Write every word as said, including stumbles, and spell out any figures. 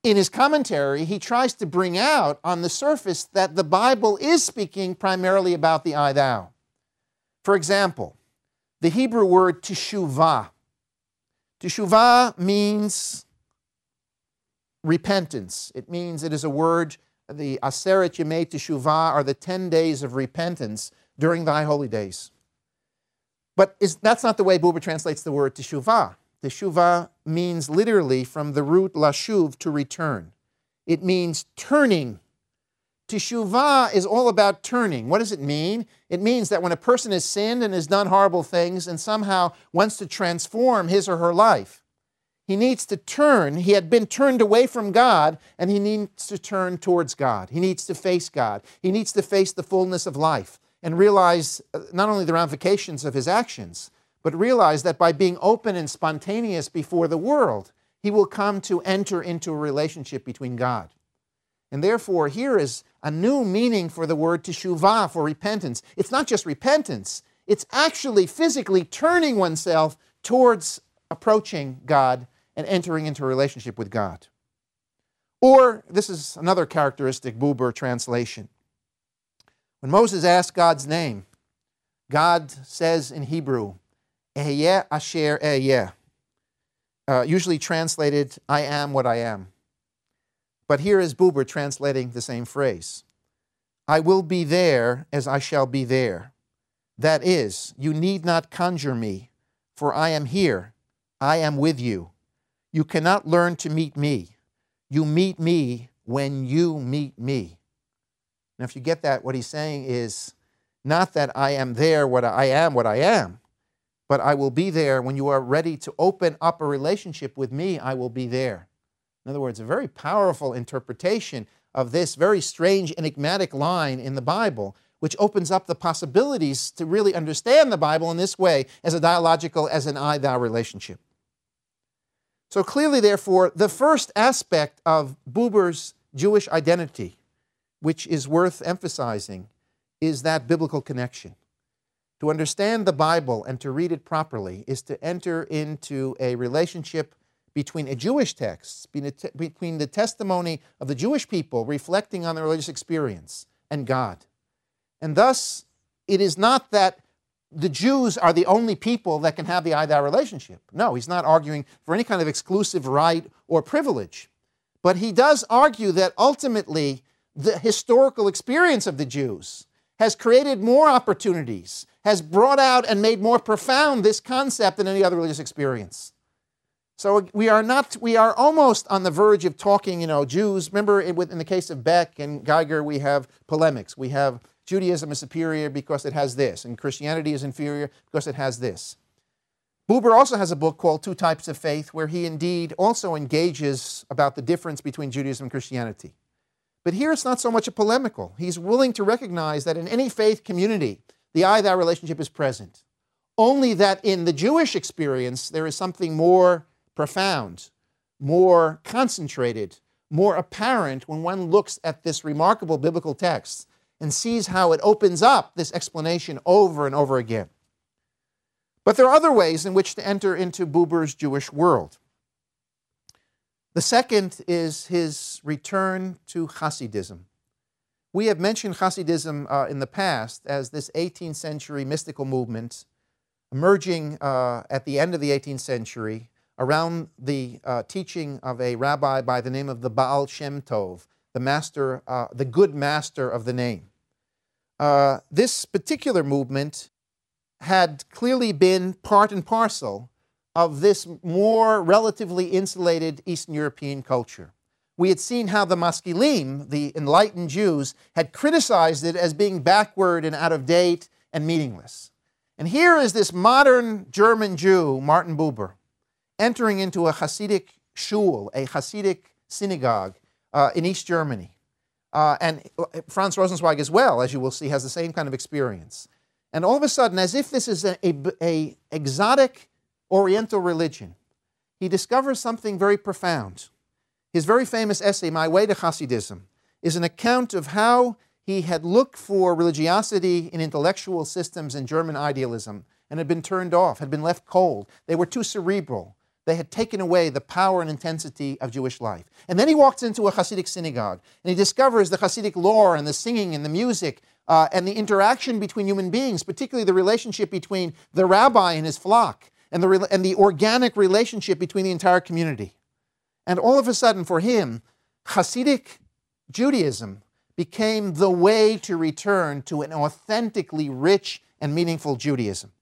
in his commentary, he tries to bring out on the surface that the Bible is speaking primarily about the I, thou. For example, the Hebrew word teshuvah. Teshuvah means repentance. It means it is a word, the Aseret Yemei Teshuvah are the ten days of repentance during the High Holy Days. But is, that's not the way Buber translates the word teshuvah. Teshuvah means literally from the root lashuv, to return. It means turning. Teshuvah is all about turning. What does it mean? It means that when a person has sinned and has done horrible things and somehow wants to transform his or her life, he needs to turn. He had been turned away from God, and he needs to turn towards God. He needs to face God. He needs to face the fullness of life and realize not only the ramifications of his actions, but realize that by being open and spontaneous before the world, he will come to enter into a relationship between God. And therefore, here is a new meaning for the word teshuvah, for repentance. It's not just repentance. It's actually physically turning oneself towards approaching God and entering into a relationship with God. Or, this is another characteristic Buber translation. When Moses asked God's name, God says in Hebrew, Ehyeh asher ehyeh, uh, usually translated, I am what I am. But here is Buber translating the same phrase. I will be there as I shall be there. That is, you need not conjure me, for I am here. I am with you. You cannot learn to meet me. You meet me when you meet me. Now, if you get that, what he's saying is not that I am there, what I am, what I am, but I will be there when you are ready to open up a relationship with me. I will be there. In other words, a very powerful interpretation of this very strange, enigmatic line in the Bible, which opens up the possibilities to really understand the Bible in this way as a dialogical, as an I-thou relationship. So clearly, therefore, the first aspect of Buber's Jewish identity, which is worth emphasizing, is that biblical connection. To understand the Bible and to read it properly is to enter into a relationship between a Jewish text, between the testimony of the Jewish people reflecting on their religious experience and God. And thus, it is not that the Jews are the only people that can have the I-thou relationship. No, he's not arguing for any kind of exclusive right or privilege. But he does argue that ultimately the historical experience of the Jews has created more opportunities, has brought out and made more profound this concept than any other religious experience. So we are not, we are almost on the verge of talking, you know, Jews. Remember, in, in the case of Beck and Geiger, we have polemics. We have Judaism is superior because it has this, and Christianity is inferior because it has this. Buber also has a book called Two Types of Faith, where he indeed also engages about the difference between Judaism and Christianity. But here it's not so much a polemical. He's willing to recognize that in any faith community, the I-thou relationship is present. Only that in the Jewish experience, there is something more profound, more concentrated, more apparent when one looks at this remarkable biblical text and sees how it opens up this explanation over and over again. But there are other ways in which to enter into Buber's Jewish world. The second is his return to Hasidism. We have mentioned Hasidism uh, in the past as this eighteenth century mystical movement emerging uh, at the end of the eighteenth century around the uh, teaching of a rabbi by the name of the Baal Shem Tov, the master, uh, the good master of the name. Uh, this particular movement had clearly been part and parcel of this more relatively insulated Eastern European culture. We had seen how the Maskilim, the enlightened Jews, had criticized it as being backward and out of date and meaningless. And here is this modern German Jew, Martin Buber, entering into a Hasidic shul, a Hasidic synagogue uh, in East Germany. Uh, and Franz Rosenzweig as well, as you will see, has the same kind of experience. And all of a sudden, as if this is a, a, a exotic Oriental religion, he discovers something very profound. His very famous essay, My Way to Hasidism, is an account of how he had looked for religiosity in intellectual systems and German idealism and had been turned off, had been left cold. They were too cerebral. They had taken away the power and intensity of Jewish life. And then he walks into a Hasidic synagogue, and he discovers the Hasidic lore and the singing and the music uh, and the interaction between human beings, particularly the relationship between the rabbi and his flock, and the, and the organic relationship between the entire community. And all of a sudden, for him, Hasidic Judaism became the way to return to an authentically rich and meaningful Judaism.